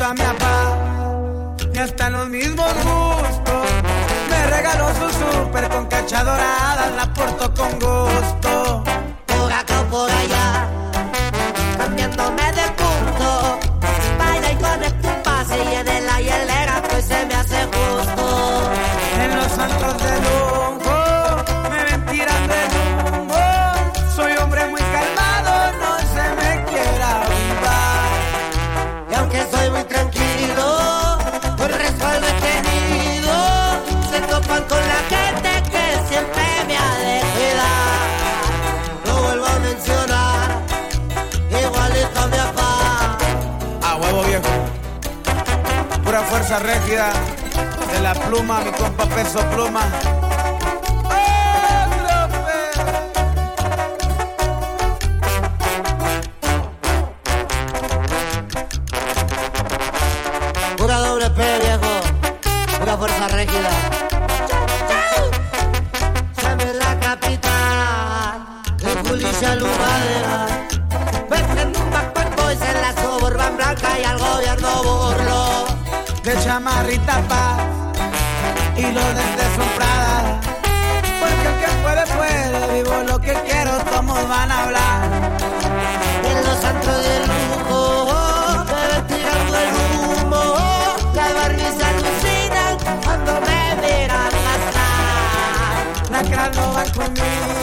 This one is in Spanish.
a mi papá. Y hasta en los mismos gustos. Me regaló su súper con cacha dorada, la porto con gusto. Por acá o por allá, cambiándome de punto. Baila y conecta un pase y en el hielera pues se me hace justo. En los antros de lujo me ven tirando el humo. Soy hombre muy calmado, no se me quiera avivar. Y aunque soy muy tranquilo, por respaldo he tenido. Se topan con la gente que siempre me ha de cuidar. Lo vuelvo a mencionar, igualito a mi papá. A huevo viejo, pura fuerza rígida. De la pluma, mi compa Peso Pluma. Pura doble P, viejo. Pura fuerza rígida. Llame la capital. El Julicia Lumadera. Venden un Backpack Boys en la Suburban Blanca y al gobierno burlo. De chamarrita paz y lo desde su Prada. Porque el que puede, puede. Vivo lo que quiero, todos van a hablar. En los antros de lujo, me ven tirando el humo. La Barbie se alucinan cuando me miran gastar. Las caras no van conmigo.